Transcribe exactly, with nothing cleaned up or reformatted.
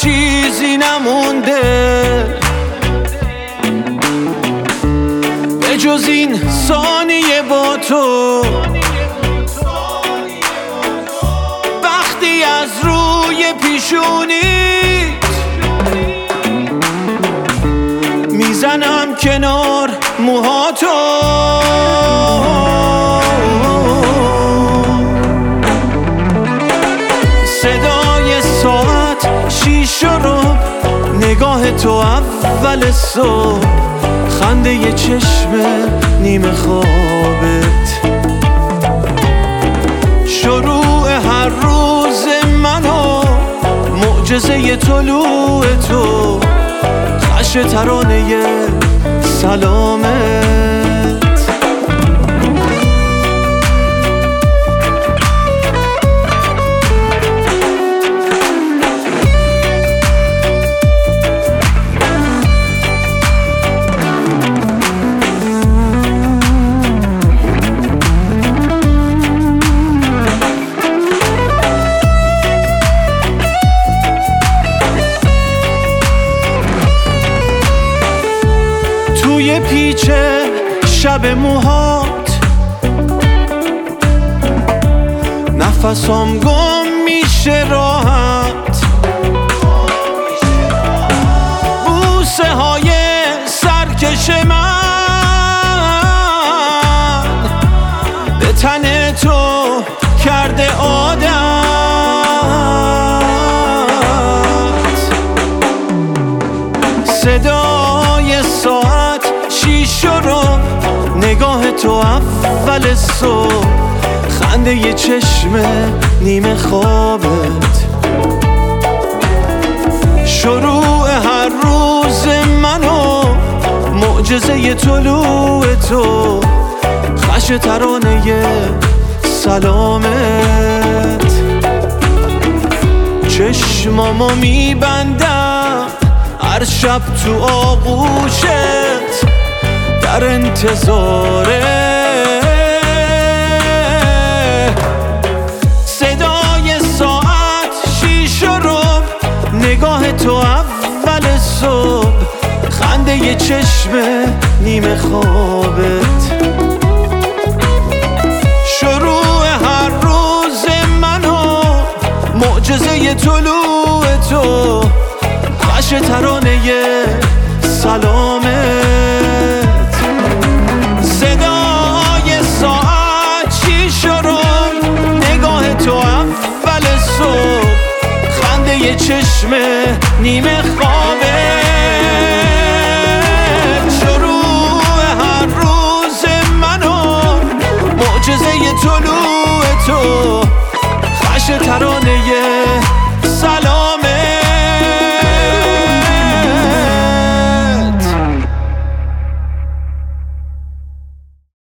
چیزی نمونده به جز این ثانیه با تو. وقتی از روی پیشونیت میزنم کنار موهاتو، صدای ساعت شیش رو، نگاه تو اول صبح، خنده یه چشم نیمه خوابت، شروع هر روز منو، معجزه طلوع تو، خش ترانه سلامت. توی پیچ شب موهات نفسام گم میشه راحت، بوسه های سرکش من به تن تو کرده عادت، صدای ساعت شیش رو، نگاه تو اول صبح، خنده یه چشم نیمه خوابت، شروع هر روز منو، معجزه طلوع تو، خش ترانه سلامت. چشمامو میبندم هر شب تو آغوشت، در انتظاره صدای ساعت شیش رو، نگاه تو اول صبح، خنده یه چشم نیمه خوابت، شروع هر روز منو، معجزه طلوع تو، خش ترانه سلامت. صدای ساعت شیش رو، نگاه تو اول صبح، خنده یه چشم نیمه خوابت، شروع هر روز منو، معجزه طلوع تو،